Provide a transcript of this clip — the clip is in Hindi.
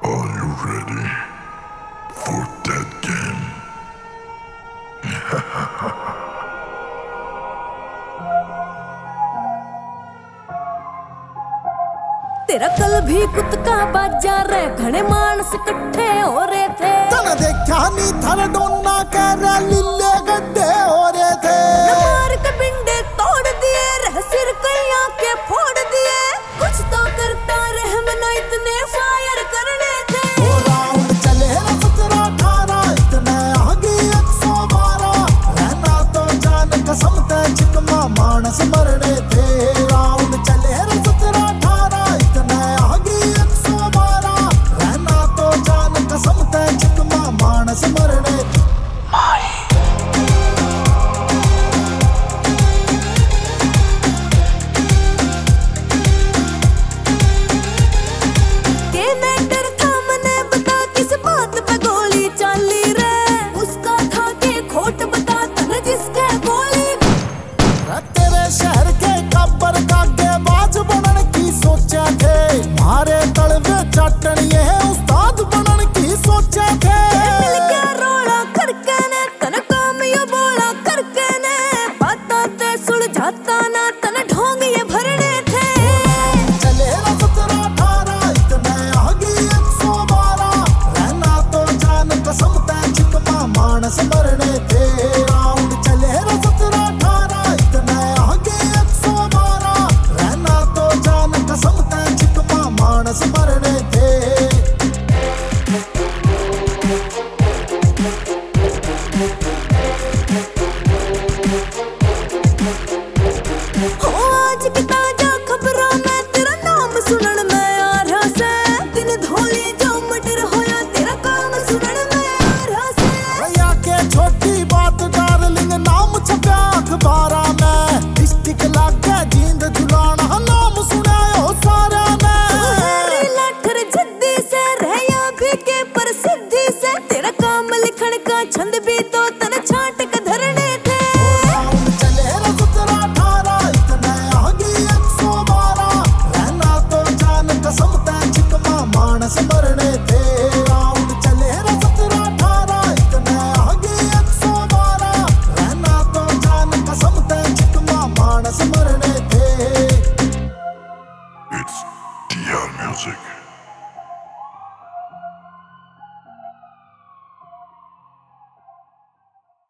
Are you ready for that game? तेरा कल भी कुत का बाजा रे घने मानस इकट्ठे हो रहे थे। तने देखा नी थारे डोना कर लीले गड्ढे हो रहे थे। मार के बिंडे तोड़ दिए रह सिर कैया के फोड़ दिए। कुछ तो करता रहम ना इतने फायर करने थे। ओ राउंड चले ना 17-18 इतने आगे 112 रहना तो जान कसम ते चिकमा मानस मरने थे। राउंड चले ना 17-18 इतने आगे 112 रहना तो जान कसम ते चिकमा मानस मरने थे। शहर के कब्र कागे बाज बनन की सोचा थे। मारे तलवे चाटनिए उस्ताद बनन की सोचा थे। मिल गया रोड़ा करके ने तन काम ये बोला करके ने बातां ते सुलझाता ना तन ढोंग ये भरने थे। चले ना 17-18 इतने आगे 112 रहना तो जान कसम ते चिकमा मानस मरने थे। राउंड चले ना 17-18 इतने आगे 112 रहना तो जान कसम ते चिकमा मानस मरने थे।